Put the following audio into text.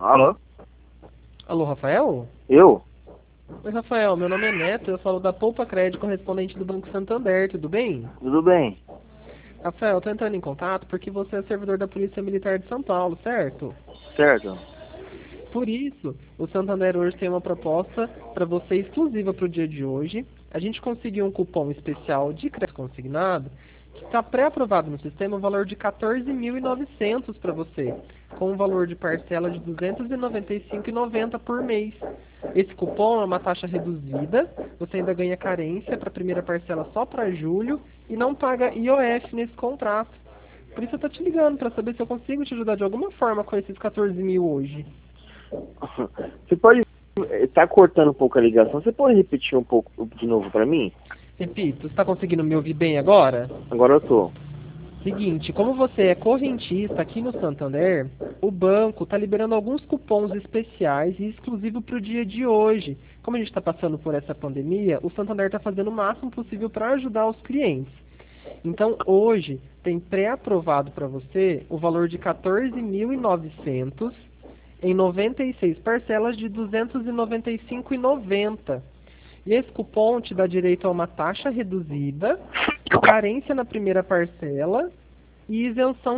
Alô? Alô, Rafael? Eu? Oi, Rafael, meu nome é Neto, eu falo da Poupa Crédito, correspondente do Banco Santander, tudo bem? Tudo bem? Rafael, eu tô entrando em contato porque você é servidor da Polícia Militar de São Paulo, certo? Certo. Por isso, o Santander hoje tem uma proposta para você exclusiva para o dia de hoje. A gente conseguiu um cupom especial de crédito consignado que está pré-aprovado no sistema, o valor de 14.900 para você, com um valor de parcela de R$ 295,90 por mês. Esse cupom é uma taxa reduzida, você ainda ganha carência para a primeira parcela só para julho e não paga IOF nesse contrato. Por isso eu tô te ligando para saber se eu consigo te ajudar de alguma forma com esses 14 mil hoje. Você pode... Tá cortando um pouco a ligação. Você pode repetir um pouco de novo pra mim? Repito, você está conseguindo me ouvir bem agora? Agora eu tô. Seguinte, como você é correntista aqui no Santander, o banco está liberando alguns cupons especiais e exclusivos para o dia de hoje. Como a gente está passando por essa pandemia, o Santander está fazendo o máximo possível para ajudar os clientes. Então, hoje, tem pré-aprovado para você o valor de 14.900 em 96 parcelas de 295,90. E esse cupom te dá direito a uma taxa reduzida, carência na primeira parcela e isenção